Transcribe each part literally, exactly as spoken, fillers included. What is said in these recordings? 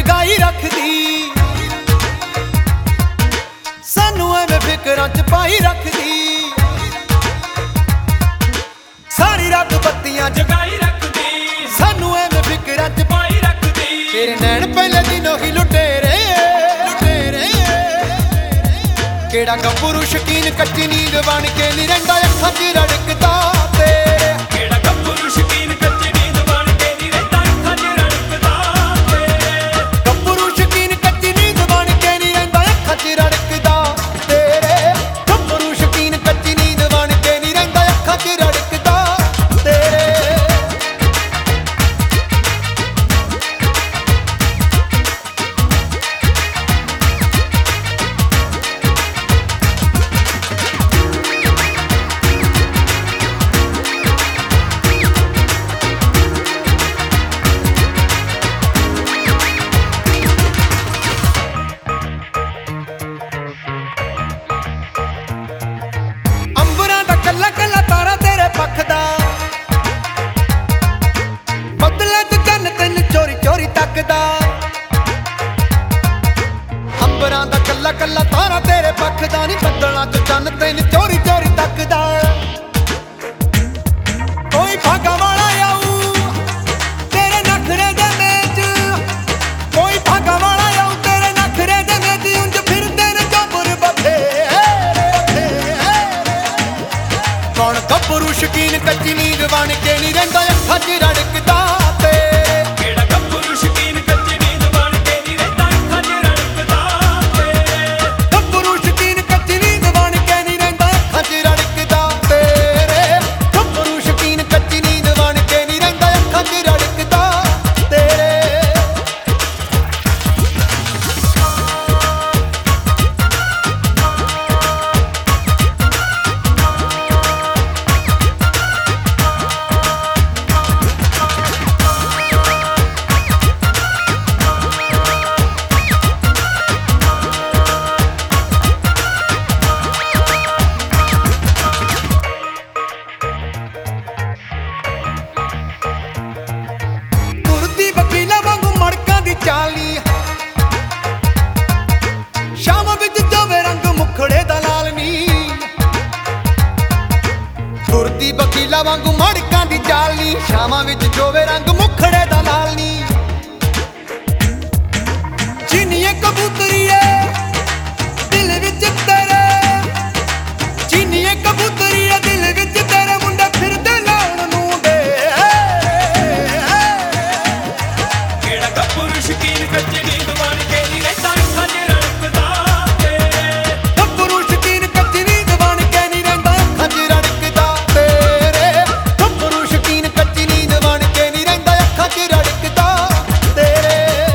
ਜਗਾਈ ਰੱਖਦੀ, ਸਾਨੂੰ ਐਵੇਂ ਫਿਕਰਾਂ ਚ ਪਾਈ ਰੱਖਦੀ। ਸਾਰੀ ਰਾਤ ਬੱਤੀਆਂ ਜਗਾਈ ਰੱਖਦੀ, ਸਾਨੂੰ ਐਵੇਂ ਫਿਕਰਾਂ ਚ ਪਾਈ ਰੱਖਦੀ। ਤੇਰੇ ਨੈਣ ਪਹਿਲੇ ਦਿਨੋਂ ਹੀ ਲੁਟੇਰੇ ਲੁਟੇਰੇ। ਕਿਹੜਾ ਗੱਭਰੂ ਸ਼ਕੀਨ ਕੱਚੀ ਨੀਂਦ ਬਣ ਕੇ ਨੀ ਰਹਿੰਦਾ ਅੱਖਾਂ ਚ ਰੜਕਦਾ ਤੇਰੇ। ਕਿਹੜਾ ਗੱਭਰੂ ਸ਼ਕੀਨ ਕੱਚੀ ਨੀਂਦ ਬਣ ਕੇ ਨੀ ਰਹਿੰਦਾ ਅੱਖਾਂ ਚ ਰੜਕਦਾ ਤੇਰੇ। ਗੱਭਰੂ ਸ਼ਕੀਨ ਕੱਚੀ ਨੀਂਦ ਬਣ ਕੇ ਨੀ ਰਹਿੰਦਾ ਅੱਖਾਂ ਚ ਰੜਕਦਾ ਤੇਰੇ। ਗੱਭਰੂ ਸ਼ਕੀਨ ਕੱਚੀ ਨੀਂਦ ਬਣ ਕੇ ਨੀ ਰਹਿੰਦਾ ਅੱਖਾਂ ਚ ਰੜਕਦਾ ਤੇਰੇ। ਕੱਲਾ ਕੱਲਾ ਤਾਰਾ ਤੇਰੇ ਪੱਖ ਦਾ, ਬਦਲੇ ਚ ਚੰਨ ਤੈਨੂੰ ਚੋਰੀ ਚੋਰੀ ਤੱਕਦਾ। ਅੰਬਰਾਂ ਦਾ ਕੱਲਾ ਕੱਲਾ ਤਾਰਾ ਤੇਰੇ ਪੱਖ ਦਾ ਨੀ, ਬੱਦਲਾਂ ਚ ਚੰਨ ਤੈਨੂੰ ਚੋਰੀ ਚੋਰੀ ਤੱਕਦਾ। ਕੋਈ ਭਾਗਾ ਵਾਲਾ ਆਊ ਤੇਰੇ ਨਖਰੇ ਦੇ ਮੇਚ, ਕੋਈ ਭਾਗਾ ਵਾਲਾ ਆਊ ਤੇਰੇ ਨਖਰੇ ਦੇ ਮੇਚ। ਉਂਝ ਫਿਰਦੇ ਨੇ ਜਬਰ ਬਥੇਰੇ। ਕੌਣ ਗੱਭਰੂ ਸ਼ਕੀਨ ਕੱਚੀ ਨੀਂਦ ਬਣ ਕੇ ਨੀ ਰਹਿੰਦਾ ਅੱਖਾਂ ਚ ਰੜਕਦਾ ਤੇਰੇ। ਕਿਹੜਾ ਗੱਭਰੂ ਸ਼ਕੀਨ ਕੱਚੀ ਨੀਂਦ ਬਣ ਕੇ ਨੀ ਰਹਿੰਦਾ ਅੱਖਾਂ ਚ ਰੜਕਦਾ ਤੇਰੇ। ਗੱਭਰੂ ਸ਼ਕੀਨ ਕੱਚੀ ਨੀਂਦ ਬਣ ਕੇ ਨੀ ਰਹਿੰਦਾ ਅੱਖਾਂ ਚ ਰੜਕਦਾ ਤੇਰੇ। ਗੱਭਰੂ ਸ਼ਕੀਨ ਕੱਚੀ ਨੀਂਦ ਬਣ ਕੇ ਨੀ ਰਹਿੰਦਾ ਅੱਖਾਂ ਚ ਰੜਕਦਾ ਤੇਰੇ। ਵਕੀਲਾਂ ਵਾਂਗੂ ਮੜਕਾਂ ਦੀ ਚਾਲੀ, ਸ਼ਾਮ ਵਿੱਚ ਜੋਵੇ ਰੰਗ ਮੁਖੜੇ ਦਾ ਲਾਲ ਨੀ। ਤੁਰਦੀ ਵਕੀਲਾਂ ਵਾਂਗੂ ਮੜਕਾਂ ਦੀ ਚਾਲੀ, ਸ਼ਾਮਾਂ ਵਿੱਚ ਜੋਵੇ ਰੰਗ ਮੁਖੜੇ ਦਾ ਲਾਲ ਨੀ। ਚੀਨੀਏ ਕਬੂਤਰੀਏ ਦਿਲ ਵਿੱਚ ਤੇਰੇ, ਚੀਨੀਏ ਕਬੂਤਰੀਏ ਦਿਲ ਵਿੱਚ ਤੇਰੇ। ਮੁੰਡੇ ਫਿਰਦੇ ਲਾਉਣ ਨੂੰ ਦੇ। ਗੱਭਰੂ ਸ਼ਕੀਨ ਕੱਚੀ ਨੀਂਦ ਬਣ ਕੇ ਨੀ ਰਹਿੰਦਾ ਅੱਖਾਂ ਚ ਰੜਕਦਾ ਤੇਰੇ। ਗੱਭਰੂ ਸ਼ਕੀਨ ਕੱਚੀ ਨੀਂਦ ਬਣ ਕੇ ਨੀ ਰਹਿੰਦਾ ਅੱਖਾਂ ਚ ਰੜਕਦਾ ਤੇਰੇ। ਗੱਭਰੂ ਸ਼ਕੀਨ ਕੱਚੀ ਨੀਂਦ ਬਣ ਕੇ ਨੀ ਰਹਿੰਦਾ ਅੱਖਾਂ ਚ ਰੜਕਦਾ ਤੇਰੇ।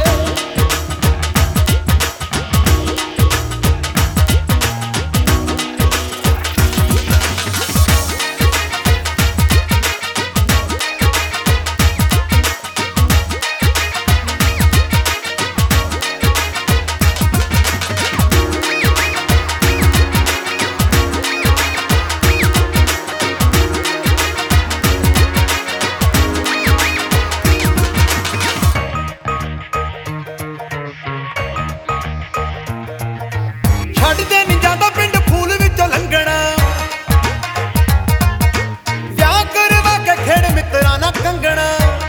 ਛੱਡਦੇ ਨੀ ਜਾਂਦਾ ਪਿੰਡ ਫੂਲ ਵਿੱਚੋਂ ਲੰਘਣਾ, ਵਿਆਹ ਕਰਵਾ ਕੇ ਖੇਡ ਮਿੱਤਰਾਂ ਨਾਲ ਕੰਗਣਾ।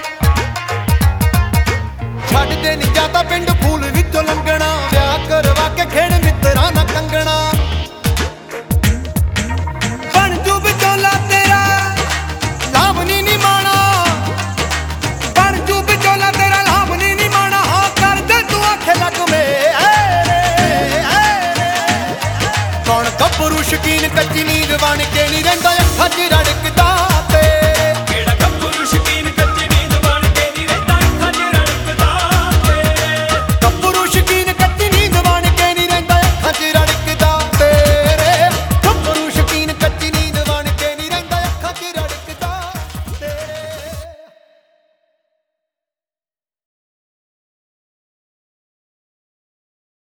ਛੱਡਦੇ ਨੀ ਜਾਂਦਾ ਪਿੰਡ ਫੂਲ ਵਿੱਚੋਂ ਲੰਘਣਾ, ਵਿਆਹ ਕਰਵਾ ਕੇ ਖੇਡ ਮਿੱਤਰਾਂ ਨਾਲ ਕੰਗਣਾ। ਬਣ ਜੂ ਵਿਚੋਲਾ ਤੇਰਾ ਲਾਵਨੀ ਨੀ ਮਾਣਾ, ਬਣ ਜੂ ਵਿਚੋਲਾ ਤੇਰਾ ਲਾਵਨੀ ਨੀ ਮਾਣਾ। ਹਾਂ ਕਰਦੇ ਤੂੰ ਆਖੇ ਲੱਗ ਮੇ। ਕੌਣ ਗੱਭਰੂ ਸ਼ਕੀਨ ਕੱਚੀ ਨੀਂਦ ਬਣ ਕੇ ਨੀ ਰਹਿੰਦਾ ਅੱਖਾਂ ਚ ਰੜਕਦਾ